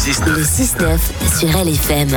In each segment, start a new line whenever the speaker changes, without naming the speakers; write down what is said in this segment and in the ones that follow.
6-9.
Le 6-9 sur LFM.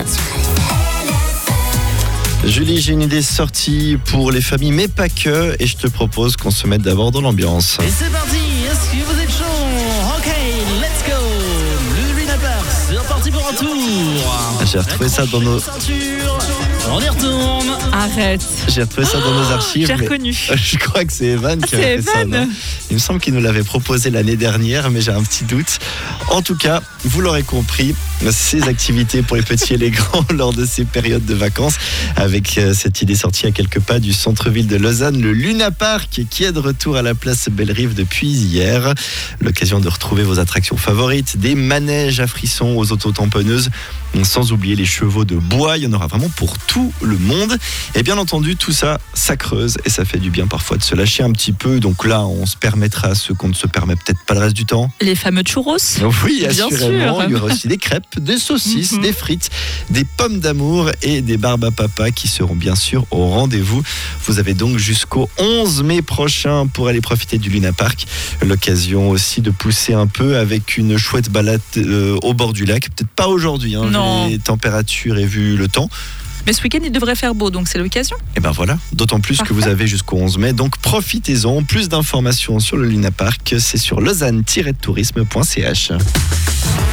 Julie, j'ai une idée sortie pour les familles, mais pas que, et je te propose qu'on se mette d'abord dans l'ambiance.
Et c'est parti, est-ce que vous êtes chaud? Ok, let's go. Le Luna Park, c'est reparti pour un tour.
J'ai retrouvé ça dans nos...
On y retourne.
Arrête.
J'ai retrouvé ça dans nos archives.
J'ai
mais
reconnu.
Je crois que c'est Evan qui a
C'est
fait ça.
Evan.
Non, il me semble qu'il nous l'avait proposé l'année dernière, mais j'ai un petit doute. En tout cas, vous l'aurez compris, ces activités pour les petits et les grands lors de ces périodes de vacances, avec cette idée sortie à quelques pas du centre-ville de Lausanne, le Luna Park, qui est de retour à la place Belle-Rive depuis hier. L'occasion de retrouver vos attractions favorites, des manèges à frissons aux autotamponneuses, sans oublier les chevaux de bois. Il y en aura vraiment pour tout le monde. Et bien entendu, tout ça, ça creuse et ça fait du bien parfois de se lâcher un petit peu. Donc là, on se permettra ce qu'on ne se permet peut-être pas le reste du temps.
Les fameux churros.
Oui,
Bien
assurément.
sûr.
Il y aura aussi des crêpes, des saucisses, des frites, des pommes d'amour et des barbes à papa qui seront bien sûr au rendez-vous. Vous avez donc jusqu'au 11 mai prochain pour aller profiter du Luna Park. L'occasion aussi de pousser un peu avec une chouette balade au bord du lac. Peut-être pas aujourd'hui, hein,
Non.
les températures et vu le temps.
Mais ce week-end, il devrait faire beau, donc c'est l'occasion.
Et ben voilà, d'autant plus que vous avez jusqu'au 11 mai, donc profitez-en. Plus d'informations sur le Luna Park, c'est sur lausanne-tourisme.ch.